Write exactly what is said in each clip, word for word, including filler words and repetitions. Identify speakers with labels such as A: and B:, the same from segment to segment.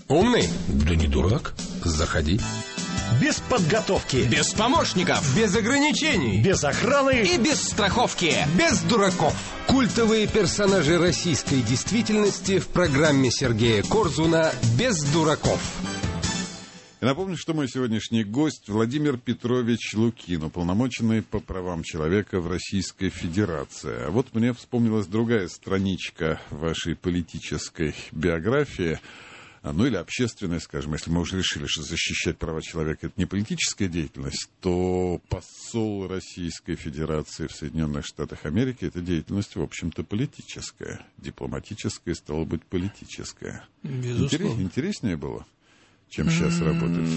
A: Умный?
B: Да не дурак.
A: Заходи.
C: Без подготовки.
D: Без помощников.
A: Без ограничений.
C: Без охраны.
D: И без страховки.
A: Без дураков. Культовые персонажи российской действительности в программе Сергея Корзуна «Без дураков».
E: И напомню, что мой сегодняшний гость Владимир Петрович Лукин, уполномоченный по правам человека в Российской Федерации. А вот мне вспомнилась другая страничка вашей политической биографии, ну или общественной, скажем. Если мы уже решили, что защищать права человека — это не политическая деятельность, то посол Российской Федерации в Соединенных Штатах Америки — это деятельность, в общем-то, политическая. Дипломатическая, стало быть, политическая.
B: Безусловно.
E: Интереснее было, чем сейчас работать?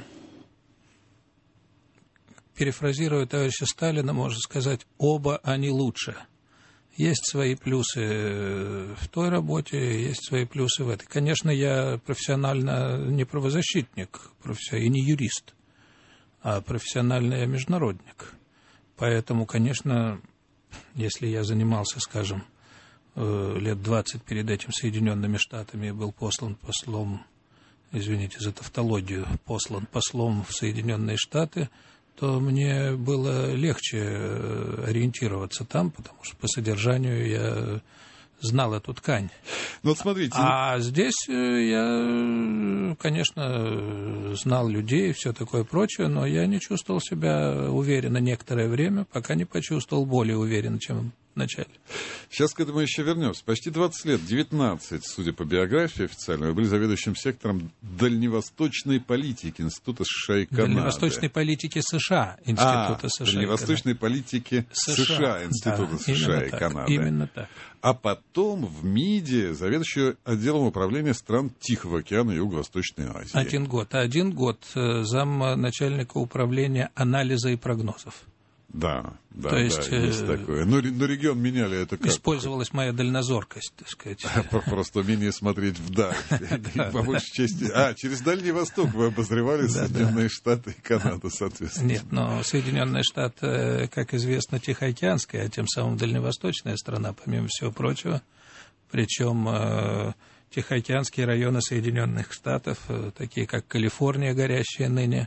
B: Перефразируя товарища Сталина, можно сказать, оба они лучше. Есть свои плюсы в той работе, есть свои плюсы в этой. Конечно, я профессионально не правозащитник и не юрист, а профессионально я международник. Поэтому, конечно, если я занимался, скажем, лет двадцать перед этим Соединенными Штатами, был послан послом, извините за тавтологию, послан послом в Соединенные Штаты, то мне было легче ориентироваться там, потому что по содержанию я знал эту ткань.
E: Ну, вот смотрите.
B: А здесь я, конечно, знал людей и все такое прочее, но я не чувствовал себя уверенно некоторое время, пока не почувствовал более уверенно, чем в начале.
E: Сейчас к этому еще вернемся. Почти двадцать лет, девятнадцать, судя по биографии официально, вы были заведующим сектором дальневосточной политики Института США и Канады.
B: Дальневосточной политики США, Института
E: а,
B: США
E: Дальневосточной политики США, США Института
B: да,
E: США и
B: так,
E: Канады.
B: Именно так.
E: А потом в МИДе заведующий отделом управления стран Тихого океана и Юго-Восточной Азии.
B: Один год. Один год зам начальника управления анализа и прогнозов.
E: Да, да,
B: То есть,
E: да, есть э... такое. Но, но регион меняли это как?
B: Использовалась моя дальнозоркость, так сказать.
E: Просто умение смотреть вдаль. По большей части. А, через Дальний Восток вы обозревали Соединенные Штаты и Канаду, соответственно.
B: Нет, но Соединенные Штаты, как известно, Тихоокеанская, а тем самым дальневосточная страна, помимо всего прочего. Причем Тихоокеанские районы Соединенных Штатов, такие как Калифорния, горящая ныне,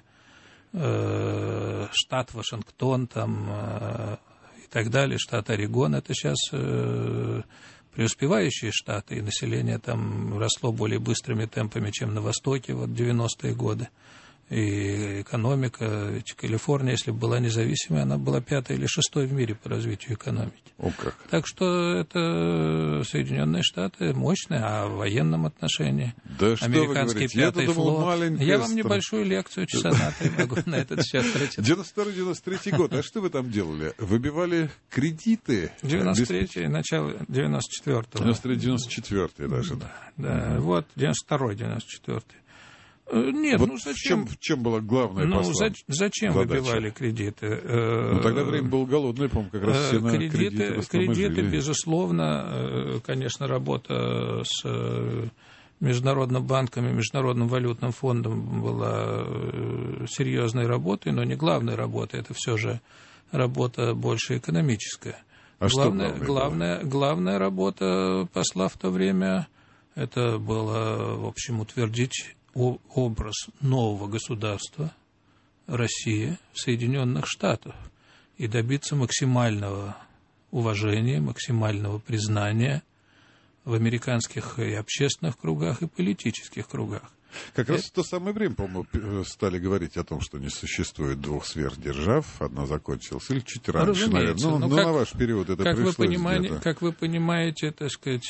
B: штат Вашингтон там, и так далее, штат Орегон, это сейчас преуспевающие штаты, и население там росло более быстрыми темпами, чем на Востоке вот, в девяностые годы. И экономика, ведь Калифорния, если бы была независимой, она была пятой или шестой в мире по развитию экономики.
E: О, как.
B: Так что это Соединенные Штаты мощные, а в военном отношении
E: да
B: американский пятый флот. Я вам
E: страна.
B: Небольшую лекцию часа на три могу на этот счет прочитать.
E: девяносто второй девяносто третий год. А что вы там делали? Выбивали кредиты?
B: девяносто третий, начало девяносто четвёртого.
E: девяносто третий девяносто четвёртый даже.
B: Да, да. Вот девяносто второй девяносто четвёртый. Нет,
E: вот
B: ну зачем?
E: В чем, в чем была главная
B: ну,
E: послан?
B: за, зачем
E: задача?
B: Выбивали кредиты?
E: Ну, тогда время было голодное, по-моему, как раз все на
B: кредиты.
E: Кредиты,
B: Кредиты, безусловно, конечно, работа с Международным банком и Международным валютным фондом была серьезной работой, но не главной работой, это все же работа больше экономическая.
E: А
B: главная,
E: что главное
B: главная, главная работа посла в то время, это было, в общем, утвердить образ нового государства России в Соединенных Штатах и добиться максимального уважения, максимального признания в американских и общественных кругах, и политических кругах.
E: Как раз в то самое время, по-моему, стали говорить о том, что не существует двух сверхдержав, одна закончилась, или чуть раньше, наверное. Ну, ну, ну как, на ваш период это
B: как
E: пришлось
B: вы понимаете,
E: где-то.
B: Как вы понимаете, так сказать,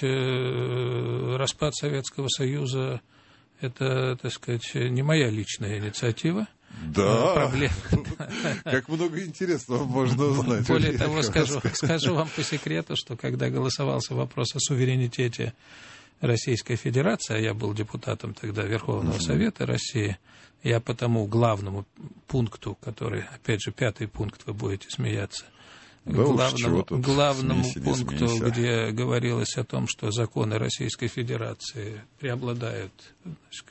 B: распад Советского Союза — это, так сказать, не моя личная инициатива.
E: Да,
B: проблем.
E: Как много интересного можно узнать.
B: Более того, скажу, скажу вам по секрету, что когда голосовался вопрос о суверенитете Российской Федерации, а я был депутатом тогда Верховного Совета России, я по тому главному пункту, который, опять же, пятый пункт, вы будете смеяться,
E: да
B: главному, главному
E: смейся,
B: пункту,
E: смейся.
B: Где говорилось о том, что законы Российской Федерации преобладают, так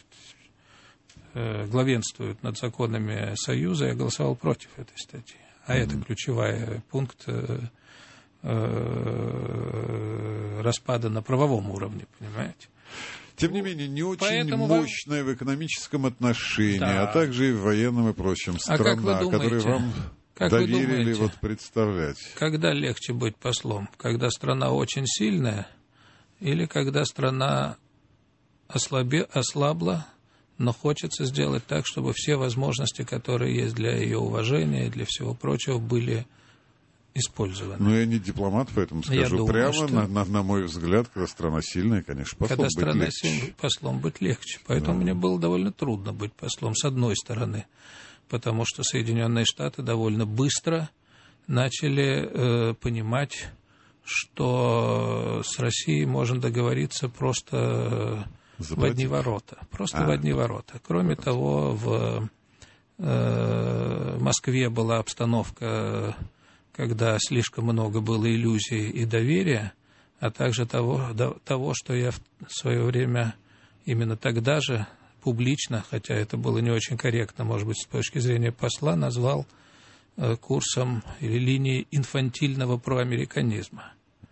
B: сказать, главенствуют над законами Союза, я голосовал против этой статьи. А mm-hmm. это ключевой пункт распада на правовом уровне, понимаете?
E: Тем не менее, не очень
B: Поэтому
E: мощная вам... в экономическом отношении,
B: да.
E: а также и в военном и прочем страна,
B: а как вы думаете,
E: которую вам
B: как
E: доверили
B: вы думаете,
E: вот представлять.
B: Когда легче быть послом? Когда страна очень сильная или когда страна ослабе, ослабла, но хочется сделать так, чтобы все возможности, которые есть для ее уважения и для всего прочего, были использованы.
E: Ну, я не дипломат, поэтому скажу
B: я думаю,
E: прямо,
B: что...
E: на, на, на мой взгляд, когда страна сильная, конечно, послом
B: когда
E: быть
B: страна
E: легче.
B: сильная, послом быть легче. Поэтому
E: да.
B: мне было довольно трудно быть послом, с одной стороны, потому что Соединенные Штаты довольно быстро начали э, понимать, что с Россией можно договориться просто Заплатить. в одни ворота. Просто а, в одни ворота. Кроме ворота. того, в э, Москве была обстановка, когда слишком много было иллюзий и доверия, а также того, до, того, что я в свое время именно тогда же публично, хотя это было не очень корректно, может быть, с точки зрения посла, назвал э, курсом или линией инфантильного проамериканизма.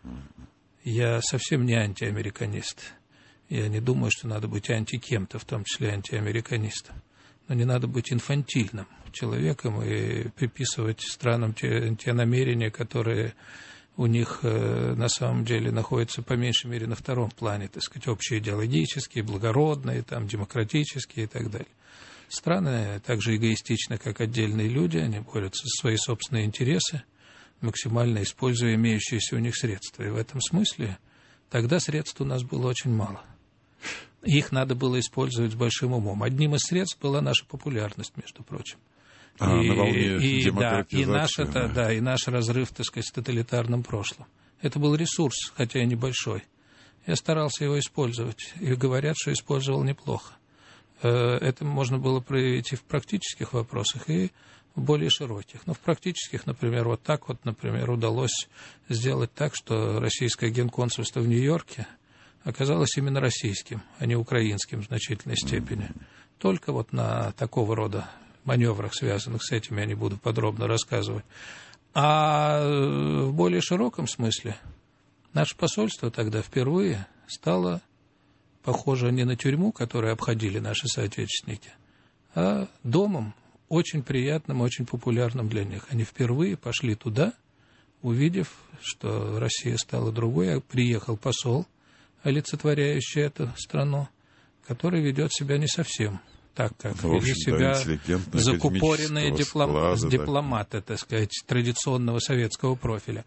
B: Я совсем не антиамериканист. Я не думаю, что надо быть анти-кем-то, в том числе антиамериканистом. Но не надо быть инфантильным человеком и приписывать странам те, те намерения, которые у них э, на самом деле находятся по меньшей мере на втором плане, так сказать, общеидеологические, благородные, там, демократические и так далее. Страны так же эгоистичны, как отдельные люди, они борются за свои собственные интересы, максимально используя имеющиеся у них средства. И в этом смысле тогда средств у нас было очень мало. Их надо было использовать с большим умом. Одним из средств была наша популярность, между прочим.
E: А, и, на волне
B: и,
E: демократизации.
B: Да, и, наш,
E: да.
B: Это, да, и наш разрыв, так сказать, с тоталитарным прошлым. Это был ресурс, хотя и небольшой. Я старался его использовать. И говорят, что использовал неплохо. Это можно было проявить и в практических вопросах, и в более широких. Но в практических, например, вот так вот, например, удалось сделать так, что российское генконсульство в Нью-Йорке оказалось именно российским, а не украинским в значительной степени. Только вот на такого рода маневрах, связанных с этим, я не буду подробно рассказывать. А в более широком смысле наше посольство тогда впервые стало похоже не на тюрьму, которую обходили наши соотечественники, а домом, очень приятным, очень популярным для них. Они впервые пошли туда, увидев, что Россия стала другой, а приехал посол, олицетворяющий эту страну, который ведет себя не совсем так, как вели себя закупоренные диплом...
E: склада,
B: дипломаты, так сказать, традиционного советского профиля.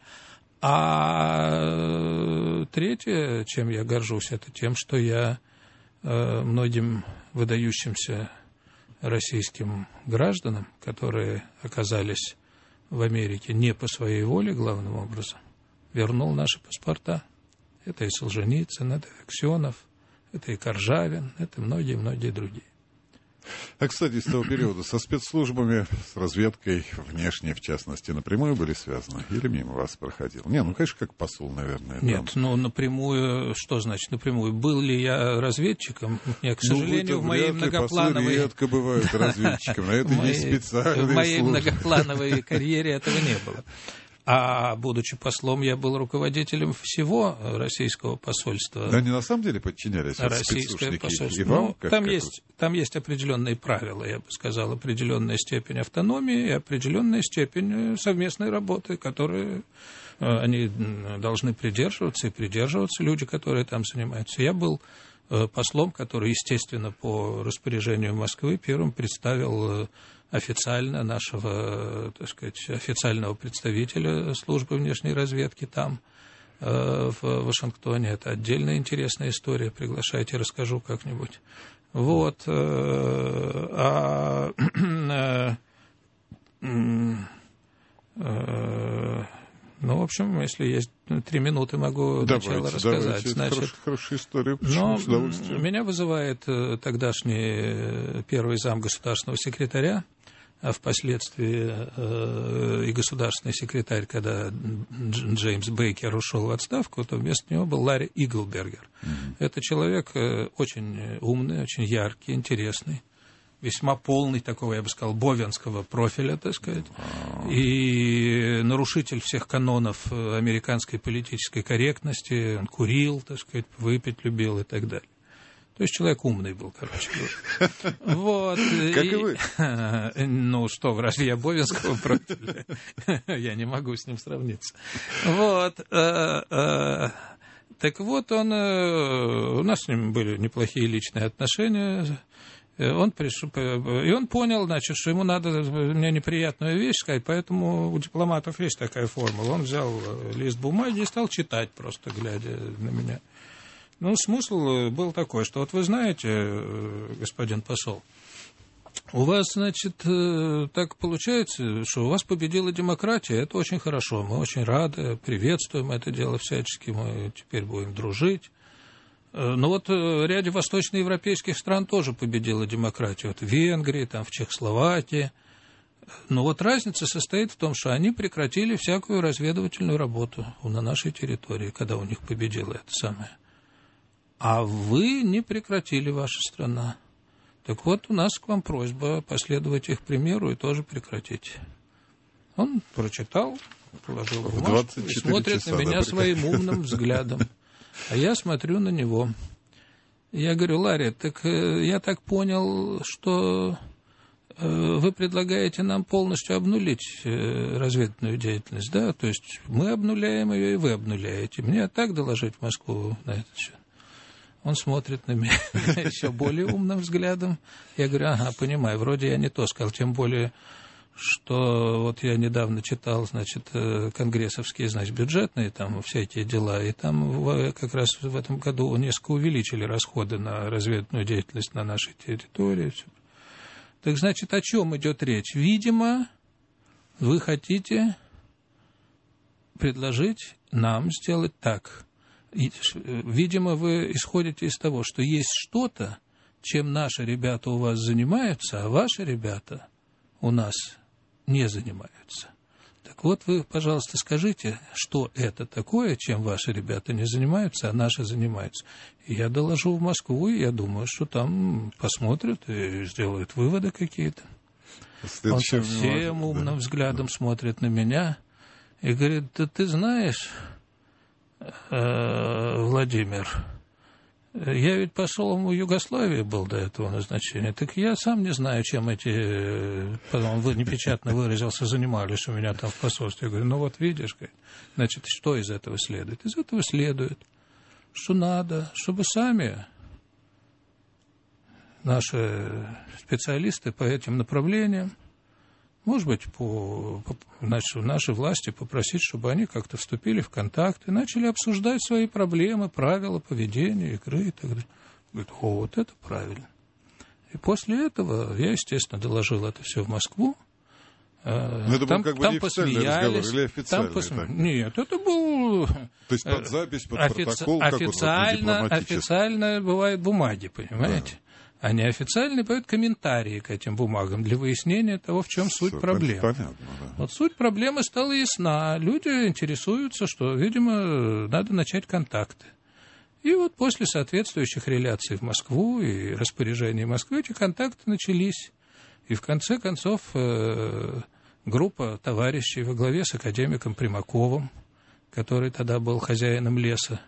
B: А третье, чем я горжусь, это тем, что я э, многим выдающимся российским гражданам, которые оказались в Америке не по своей воле, главным образом, вернул наши паспорта. Это и Солженицын, это и Аксенов, это и Коржавин, это многие-многие другие.
E: А, кстати, с того периода со спецслужбами, с разведкой внешней, в частности, напрямую были связаны? Или мимо вас проходил? Не, ну, конечно, как посол, наверное.
B: Нет,
E: да.
B: ну, напрямую, что значит напрямую? Был ли я разведчиком? Нет, к сожалению,
E: ну,
B: в моей многоплановой...
E: редко бывают разведчиками, на это есть специальные
B: В моей
E: службы.
B: многоплановой карьере этого не было. А, будучи послом, я был руководителем всего российского посольства.
E: Да они на самом деле подчинялись
B: российское посольство.
E: И вам,
B: ну,
E: как,
B: там,
E: как
B: есть, там есть определенные правила, я бы сказал, определенная степень автономии и определенная степень совместной работы, которые они должны придерживаться и придерживаться люди, которые там занимаются. Я был послом, который, естественно, по распоряжению Москвы первым представил официально нашего, так сказать, официального представителя службы внешней разведки там, э, в Вашингтоне. Это отдельная интересная история. Приглашайте, расскажу как-нибудь. Вот. Э, а, э, э, ну, в общем, если есть три минуты, могу
E: давайте,
B: начало рассказать.
E: Давайте.
B: Значит,
E: хорошая, хорошая история.
B: Но меня вызывает тогдашний первый зам государственного секретаря, а впоследствии э, и государственный секретарь, когда Джеймс Бейкер ушел в отставку, то вместо него был Ларри Иглбергер. Mm-hmm. Это человек э, очень умный, очень яркий, интересный, весьма полный такого, я бы сказал, бовенского профиля, так сказать, wow. и нарушитель всех канонов американской политической корректности. Он курил, так сказать, выпить любил и так далее. То есть человек умный был, короче говоря. Вот.
E: Как и вы.
B: Ну что, разве я Бовинского против? Я не могу с ним сравниться. Вот. Так вот, он, у нас с ним были неплохие личные отношения. Он пришел, и он понял, значит, что ему надо мне неприятную вещь сказать, поэтому у дипломатов есть такая формула. Он взял лист бумаги и стал читать, просто глядя на меня. Ну, смысл был такой, что вот вы знаете, господин посол, у вас, значит, так получается, что у вас победила демократия, это очень хорошо, мы очень рады, приветствуем это дело всячески, мы теперь будем дружить. Но вот в ряде восточноевропейских стран тоже победила демократия, вот в Венгрии, там, в Чехословакии. Но вот разница состоит в том, что они прекратили всякую разведывательную работу на нашей территории, когда у них победила это самое. А вы не прекратили, ваша страна. Так вот, у нас к вам просьба последовать их примеру и тоже прекратить. Он прочитал, положил бумажку и смотрит часа, на меня да, своим умным взглядом. А я смотрю на него. Я говорю: Ларри, так я так понял, что вы предлагаете нам полностью обнулить разведывательную деятельность, да? То есть мы обнуляем ее, и вы обнуляете. Мне так доложить в Москву на этот счет? Он смотрит на меня еще более умным взглядом. Я говорю: ага, понимаю, вроде я не то сказал, тем более, что вот я недавно читал, значит, конгрессовские, значит, бюджетные там всякие дела, и там как раз в этом году несколько увеличили расходы на разведывательную деятельность на нашей территории. Так, значит, о чем идет речь? Видимо, вы хотите предложить нам сделать так. Видимо, вы исходите из того, что есть что-то, чем наши ребята у вас занимаются, а ваши ребята у нас не занимаются. Так вот, вы, пожалуйста, скажите, что это такое, чем ваши ребята не занимаются, а наши занимаются. И я доложу в Москву, и я думаю, что там посмотрят и сделают выводы какие-то. Он совсем умным да. взглядом да. смотрит на меня и говорит: да ты знаешь, Владимир, я ведь послом в Югославии был до этого назначения, так я сам не знаю, чем эти, потом вы непечатно выразился, занимались у меня там в посольстве. Я говорю: ну вот видишь, значит, что из этого следует? Из этого следует, что надо, чтобы сами наши специалисты по этим направлениям, может быть, по, по, значит, наши власти попросить, чтобы они как-то вступили в контакт и начали обсуждать свои проблемы, правила поведения, игры и так далее. Говорит: о, вот это правильно. И после этого я, естественно, доложил это все в Москву.
E: Но это
B: там,
E: был как бы
B: там
E: неофициальный разговор или официальный?
B: Пос... Нет, это был... То
E: есть под запись, под
B: офици...
E: протокол?
B: Официально, вот, официально бывают бумаги, понимаете? Да. А неофициальные поют комментарии к этим бумагам для выяснения того, в чем суть проблемы.
E: Понятно, да.
B: Вот суть проблемы стала ясна. Люди интересуются, что, видимо, надо начать контакты. И вот после соответствующих реляций в Москву и распоряжений Москвы эти контакты начались. И в конце концов группа товарищей во главе с академиком Примаковым, который тогда был хозяином леса,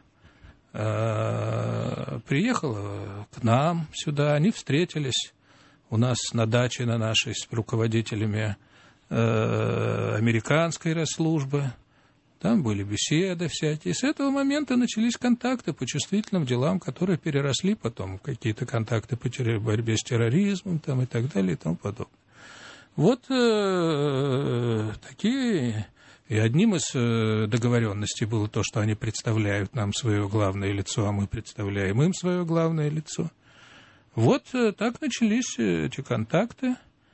B: приехала к нам сюда, они встретились у нас на даче на нашей с руководителями американской расслужбы, там были беседы всякие. С этого момента начались контакты по чувствительным делам, которые переросли потом в какие-то контакты по борьбе с терроризмом там, и так далее и тому подобное. Вот э, такие... И одним из договоренностей было то, что они представляют нам свое главное лицо, а мы представляем им свое главное лицо. Вот так начались эти контакты,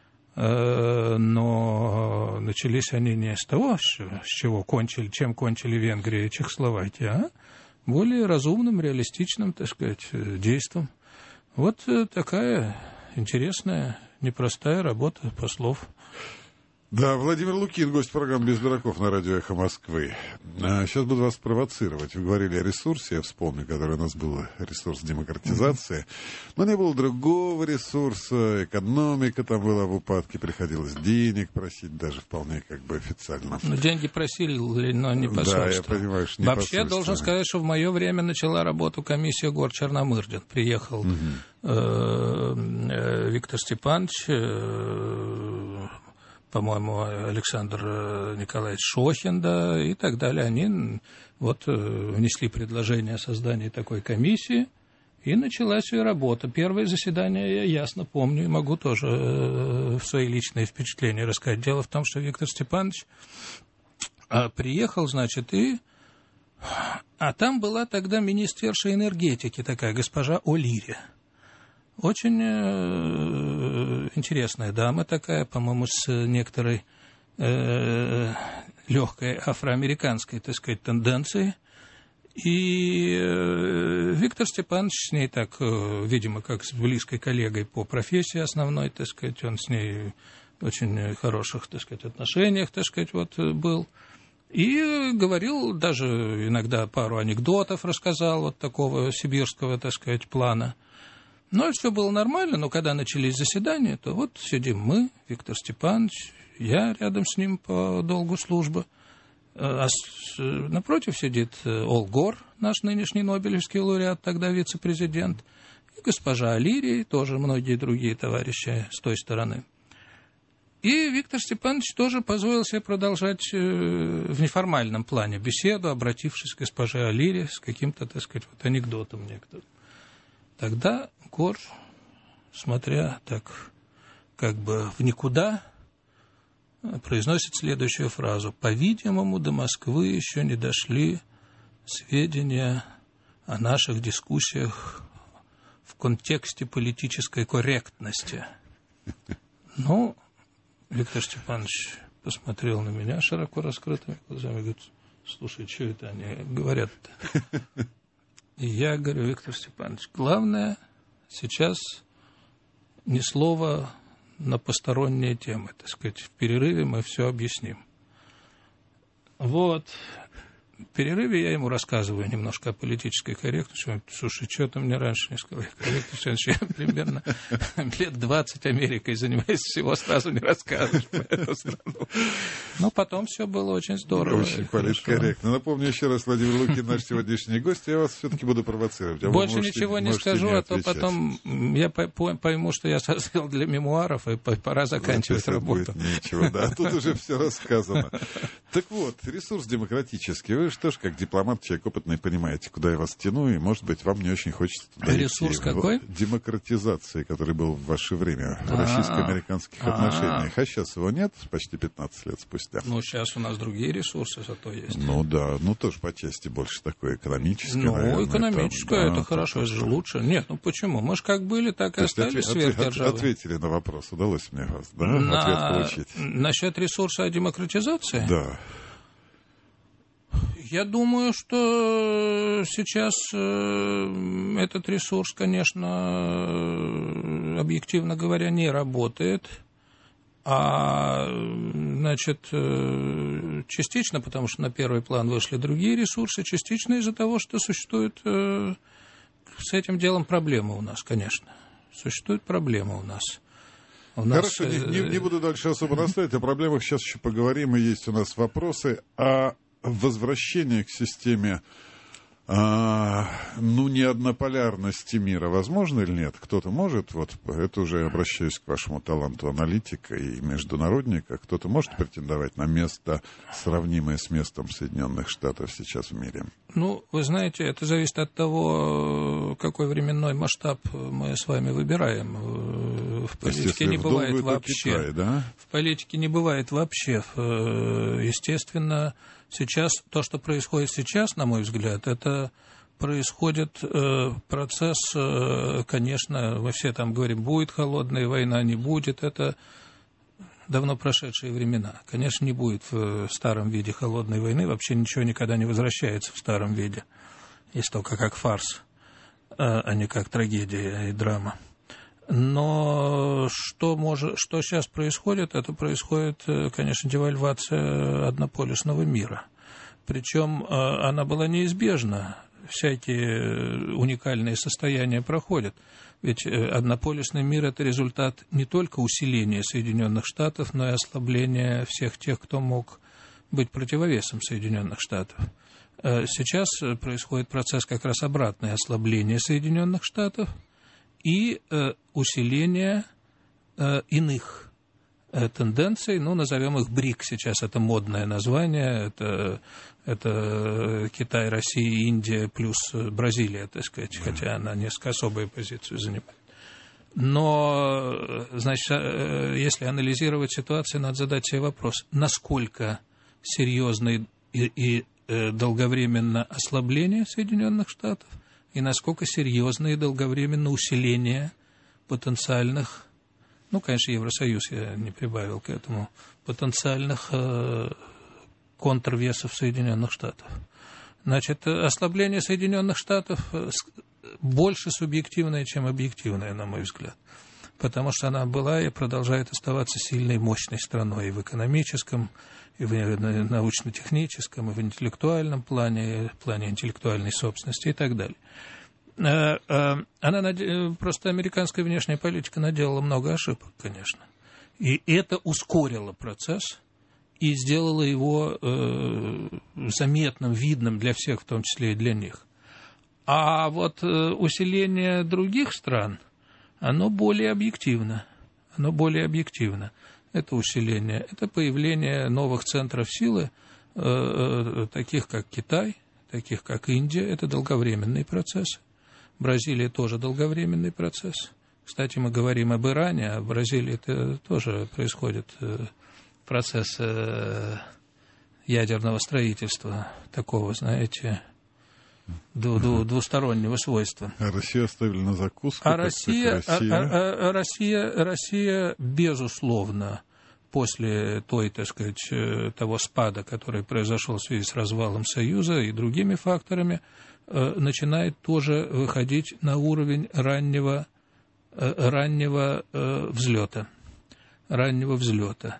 B: но начались они не с того, с чего кончили, чем кончили Венгрия и Чехословакия, а более разумным, реалистичным, так сказать, действом. Вот такая интересная, непростая работа послов.
E: Да, Владимир Лукин, гость программы «Без дураков» на радио «Эхо Москвы». А, сейчас буду вас провоцировать. Вы говорили о ресурсе, я вспомню, который у нас был ресурс демократизации. Но не было другого ресурса, экономика там была в упадке, приходилось денег просить, даже вполне как бы официально.
B: Ну, деньги просили, но не посольство.
E: Да, я понимаю, что не
B: Вообще,
E: посольство.
B: должен сказать, что в мое время начала работу комиссия гор Черномырдин. Приехал угу. э, э, Виктор Степанович, э, по-моему, Александр Николаевич Шохин, да, и так далее. Они вот внесли предложение о создании такой комиссии, и началась ее работа. Первое заседание я ясно помню, и могу тоже свои личные впечатления рассказать. Дело в том, что Виктор Степанович приехал, значит, и... А там была тогда министерша энергетики такая, госпожа О'Лири. Очень э, интересная дама такая, по-моему, с некоторой э, легкой афроамериканской, так сказать, тенденцией. И э, Виктор Степанович с ней так, э, видимо, как с близкой коллегой по профессии основной, так сказать, он с ней в очень хороших, так сказать, отношениях, так сказать, вот был. И говорил, даже иногда пару анекдотов рассказал вот такого сибирского, так сказать, плана. Но все было нормально, но когда начались заседания, то вот сидим мы, Виктор Степанович, я рядом с ним по долгу службы, а с, напротив сидит Ол Гор, наш нынешний Нобелевский лауреат, тогда вице-президент, и госпожа О'Лири, тоже многие другие товарищи с той стороны. И Виктор Степанович тоже позволил себе продолжать в неформальном плане беседу, обратившись к госпоже О'Лири с каким-то, так сказать, вот анекдотом некоторым. Тогда Гор, смотря так как бы в никуда, произносит следующую фразу. По-видимому, до Москвы еще не дошли сведения о наших дискуссиях в контексте политической корректности. Ну, Виктор Степанович посмотрел на меня широко раскрытыми глазами и говорит, слушай, что это они говорят-то? И я говорю, Виктор Степанович, главное сейчас ни слова на посторонние темы, так сказать, в перерыве мы все объясним. Вот. В перерыве я ему рассказываю немножко о политической корректности. Он говорит, слушай, что ты мне раньше не сказал? Виктор я примерно лет двадцать Америкой занимаюсь, всего сразу не рассказываешь про эту страну. Но потом все было очень здорово.
E: Очень политкорректно. Напомню еще раз, Владимир Лукин, наш сегодняшний гость. Я вас все-таки буду провоцировать. А
B: Больше
E: можете,
B: ничего не скажу,
E: не
B: а то потом я пойму, что я созрел для мемуаров, и пора заканчивать работу.
E: Будет ничего, да. Тут уже все рассказано. Так вот, ресурс демократический. Вы что ж, как дипломат, человек опытный, понимаете, куда я вас тяну, и, может быть, вам не очень хочется туда идти.
B: Ресурс какой?
E: Демократизации, который был в ваше время в российско-американских отношениях. А сейчас его нет, почти пятнадцать лет спустя.
B: Ну, сейчас у нас другие ресурсы зато есть.
E: Ну, да, ну, тоже по части больше такое экономическое,
B: Ну,
E: наверное,
B: экономическое,
E: там,
B: это
E: да,
B: хорошо,
E: там,
B: это же лучше. Нет, ну, почему? Мы же как были, так и остались сверхдержавой.
E: Ответ, ответили на вопрос, удалось мне вас, да,
B: на...
E: ответ получить.
B: Насчет ресурса демократизации?
E: Да.
B: Я думаю, что сейчас э, этот ресурс, конечно, объективно говоря, не работает. А, значит, э, частично, потому что на первый план вышли другие ресурсы, частично из-за того, что существует э, с этим делом проблема у нас, конечно. Существует проблема у нас. У нас
E: Хорошо, не, не, не буду дальше особо настаивать. О проблемах сейчас еще поговорим, и есть у нас вопросы. А возвращение к системе, а, ну, не однополярности мира возможно или нет? Кто-то может, вот это уже обращаюсь к вашему таланту аналитика и международника, кто-то может претендовать на место, сравнимое с местом Соединенных Штатов сейчас в мире?
B: Ну, вы знаете, это зависит от того, какой временной масштаб мы с вами выбираем. В политике не бывает вообще.
E: Китай, да?
B: В политике не бывает вообще. Естественно, сейчас, то, что происходит сейчас, на мой взгляд, это происходит э, процесс, э, конечно, мы все там говорим, будет холодная война, не будет, это давно прошедшие времена. Конечно, не будет в старом виде холодной войны, вообще ничего никогда не возвращается в старом виде, есть только как фарс, э, а не как трагедия и драма. Но что, может, что сейчас происходит, это происходит, конечно, девальвация однополюсного мира. Причем она была неизбежна. Всякие уникальные состояния проходят. Ведь однополюсный мир – это результат не только усиления Соединенных Штатов, но и ослабления всех тех, кто мог быть противовесом Соединенных Штатов. Сейчас происходит процесс как раз обратное ослабление Соединенных Штатов и усиление иных тенденций, ну, назовем их БРИК сейчас, это модное название, это, это Китай, Россия, Индия плюс Бразилия, так сказать, хотя она несколько особую позицию занимает. Но, значит, если анализировать ситуацию, надо задать себе вопрос, насколько серьезное и, и долговременное ослабление Соединенных Штатов и насколько серьезное и долговременное усиление потенциальных, ну, конечно, Евросоюз я не прибавил к этому, потенциальных э, контрвесов Соединенных Штатов. Значит, ослабление Соединенных Штатов больше субъективное, чем объективное, на мой взгляд. Потому что она была и продолжает оставаться сильной, мощной страной и в экономическом, и в научно-техническом, и в интеллектуальном плане, в плане интеллектуальной собственности и так далее. Она, просто американская внешняя политика наделала много ошибок, конечно. И это ускорило процесс и сделало его э, заметным, видным для всех, в том числе и для них. А вот э, усиление других стран, оно более объективно. Оно более объективно. Это усиление, это появление новых центров силы, э, э, таких как Китай, таких как Индия. Это долговременный процесс. Бразилия тоже долговременный процесс. Кстати, мы говорим об Иране, а в Бразилии это тоже происходит процесс ядерного строительства, такого, знаете, двустороннего свойства.
E: А Россию оставили на закуску?
B: А Россия, Россия? А, а, а Россия, Россия, безусловно, после той, так сказать, того спада, который произошел в связи с развалом Союза и другими факторами, начинает тоже выходить на уровень раннего, раннего взлета. Раннего взлета.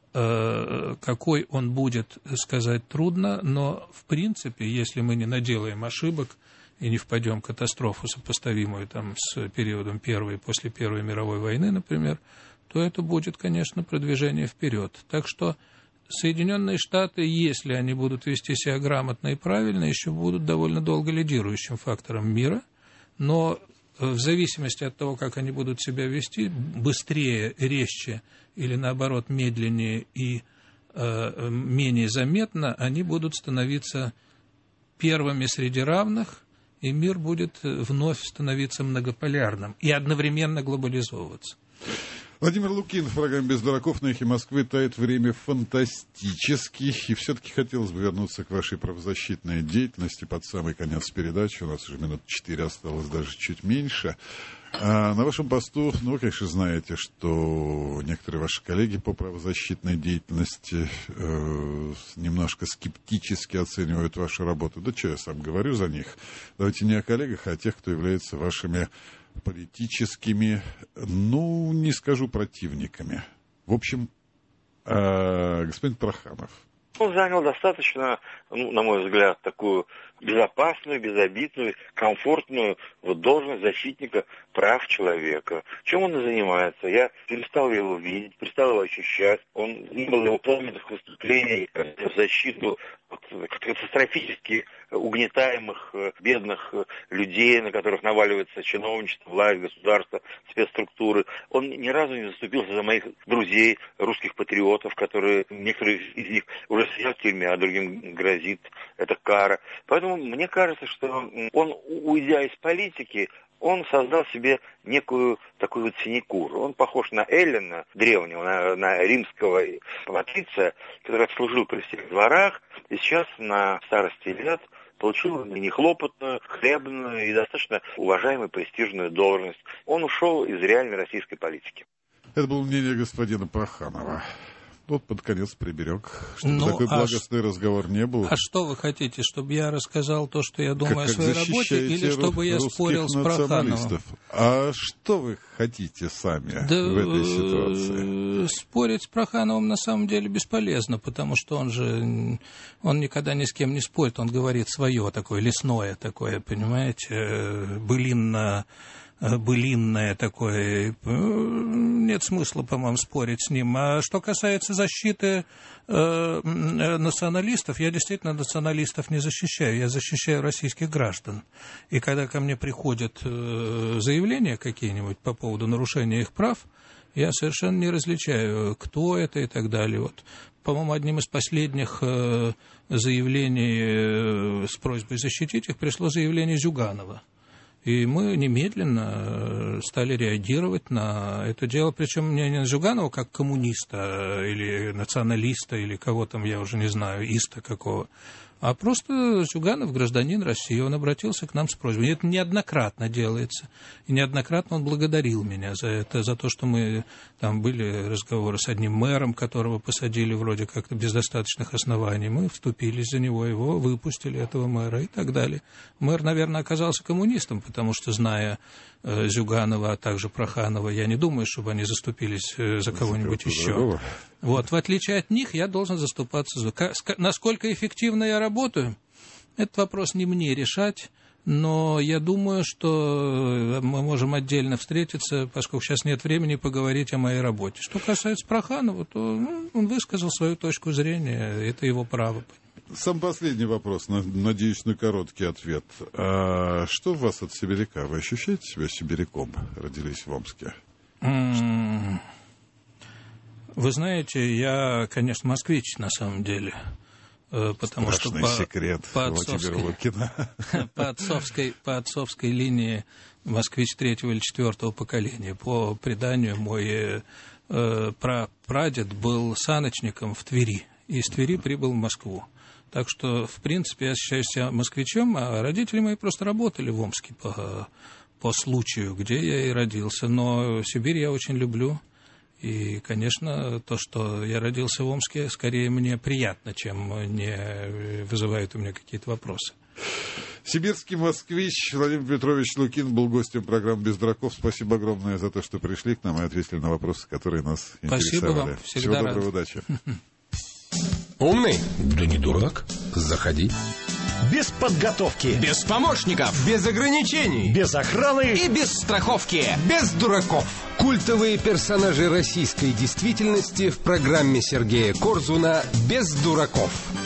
B: Какой он будет, сказать трудно, но в принципе, если мы не наделаем ошибок и не впадем в катастрофу, сопоставимую там, с периодом Первой, после Первой мировой войны, например, то это будет, конечно, продвижение вперед. Так что Соединенные Штаты, если они будут вести себя грамотно и правильно, еще будут довольно долго лидирующим фактором мира, но в зависимости от того, как они будут себя вести, быстрее, резче или, наоборот, медленнее и э, менее заметно, они будут становиться первыми среди равных, и мир будет вновь становиться многополярным и одновременно глобализовываться.
E: Владимир Лукин в программе «Без дураков» на «Эхе Москвы». Тает время фантастически. И все-таки хотелось бы вернуться к вашей правозащитной деятельности под самый конец передачи. У нас уже минут четыре осталось, даже чуть меньше. А на вашем посту, ну, вы, конечно, знаете, что некоторые ваши коллеги по правозащитной деятельности э, немножко скептически оценивают вашу работу. Да что я сам говорю за них? Давайте не о коллегах, а о тех, кто является вашими политическими, ну, не скажу противниками. В общем, э, господин Проханов.
F: Он занял достаточно, ну, на мой взгляд, такую безопасную, безобидную, комфортную вот, должность защитника прав человека. Чем он и занимается? Я перестал его видеть, перестал его ощущать. Он не было его пламенных выступлений в защиту катастрофически угнетаемых, бедных людей, на которых наваливается чиновничество, власть, государство, спецструктуры. Он ни разу не заступился за моих друзей, русских патриотов, которые, некоторые из них уже сидят в тюрьме, а другим грозит эта кара. Поэтому мне кажется, что он, уйдя из политики, он создал себе некую такую вот синекуру. Он похож на Эллина, древнего, на, на римского патриция, который служил при всех дворах, и сейчас на старости лет получил нехлопотную, хлебную и достаточно уважаемую престижную должность. Он ушел из реальной российской политики.
E: Это было мнение господина Проханова. Вот под конец приберег, чтобы
B: ну,
E: такой
B: а
E: благостный ш... разговор не был.
B: А что вы хотите, чтобы я рассказал то, что я думаю
E: как,
B: о своей работе, или чтобы я спорил с Прохановым?
E: А что вы хотите сами
B: да,
E: в этой ситуации?
B: Спорить с Прохановым на самом деле бесполезно, потому что он же, он никогда ни с кем не спорит, он говорит свое такое, лесное такое, понимаете, былинно... былинное такое, нет смысла, по-моему, спорить с ним. А что касается защиты э, националистов, я действительно националистов не защищаю, я защищаю российских граждан. И когда ко мне приходят э, заявления какие-нибудь по поводу нарушения их прав, я совершенно не различаю, кто это и так далее. Вот, по-моему, одним из последних э, заявлений э, с просьбой защитить их пришло заявление Зюганова. И мы немедленно стали реагировать на это дело, причем не на Зюганова как коммуниста или националиста, или кого там, я уже не знаю, иста какого, а просто Зюганов, гражданин России, он обратился к нам с просьбой. И это неоднократно делается. И неоднократно он благодарил меня за это, за то, что мы... Там были разговоры с одним мэром, которого посадили вроде как-то без достаточных оснований. Мы вступились за него, его выпустили, этого мэра и так далее. Мэр, наверное, оказался коммунистом, потому что, зная э, Зюганова, а также Проханова, я не думаю, чтобы они заступились э, за кого-нибудь еще. Вот, в отличие от них, я должен заступаться за... Насколько эффективно я работаю, этот вопрос не мне решать, но я думаю, что мы можем отдельно встретиться, поскольку сейчас нет времени поговорить о моей работе. Что касается Проханова, то ну, он высказал свою точку зрения, это его право.
E: Сам последний вопрос, надеюсь, на короткий ответ. А что у вас от сибиряка? Вы ощущаете себя сибиряком? Родились в Омске.
B: Mm. Вы знаете, я, конечно, москвич на самом деле, потому
E: Страшный
B: что по,
E: секрет
B: по, отцовской, по, отцовской, по отцовской линии москвич третьего или четвертого поколения. По преданию, мой э, прапрадед был саночником в Твери, и из Твери прибыл в Москву. Так что, в принципе, я ощущаю себя москвичом, а родители мои просто работали в Омске по, по случаю, где я и родился. Но Сибирь я очень люблю. И, конечно, то, что я родился в Омске, скорее мне приятно, чем не вызывает у меня какие-то вопросы.
E: Сибирский москвич Владимир Петрович Лукин был гостем программы «Без дураков». Спасибо огромное за то, что пришли к нам и ответили на вопросы, которые нас интересовали.
B: Спасибо вам. Всегда
E: Всего
B: рад.
E: доброго, удачи.
A: Умный? Да не дурак. Заходи.
C: Без подготовки.
D: Без помощников.
A: Без ограничений.
C: Без охраны.
D: И без страховки.
A: Без дураков. Культовые персонажи российской действительности в программе Сергея Корзуна «Без дураков».